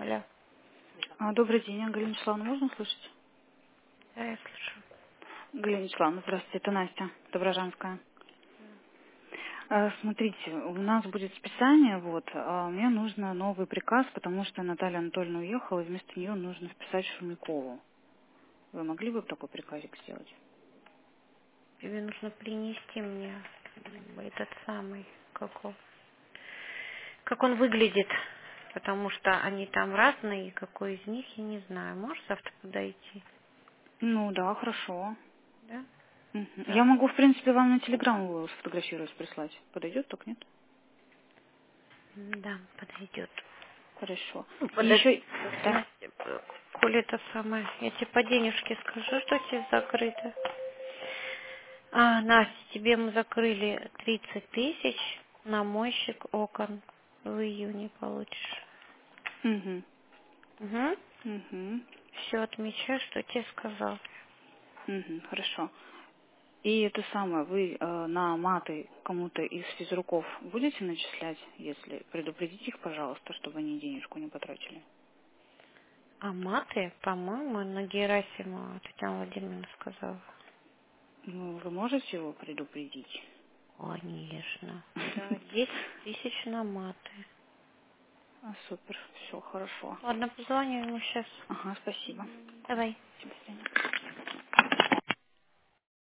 Алло. Добрый день, Галина Вячеславовна, можно слышать? Да, я слышу. Галина Вячеславовна, здравствуйте, это Настя, Доброжанская. Смотрите, у нас будет списание, мне нужно новый приказ, потому что Наталья Анатольевна уехала, и вместо нее нужно вписать Шумикову. Вы могли бы такой приказик сделать? Тебе нужно принести мне этот самый, как он выглядит. Потому что они там разные, и какой из них, я не знаю. Можешь завтра подойти? Ну да, хорошо. Да? Мгм. Я Так. могу, в принципе, вам на телеграм его сфотографировать, прислать. Подойдет, так нет? Да, подойдет. Хорошо. Ну, И подожди. еще... Да. Настя, коли это самое, я тебе по денежке скажу, что тебе закрыто. Настя, тебе мы закрыли 30 тысяч на мойщик окон. В июне получишь. Угу. Угу. Угу. Все отмечаю, что тебе сказал. Угу. Хорошо. И это самое, вы на маты кому-то из физруков будете начислять, если предупредите их, пожалуйста, чтобы они денежку не потратили? А маты, по-моему, на Герасимова Татьяна Владимировна сказала. Ну, вы можете его предупредить? Конечно. Да, 10 тысяч на маты. Супер, все, хорошо. Ладно, позвоню ему сейчас. Ага, спасибо. Давай. До свидания.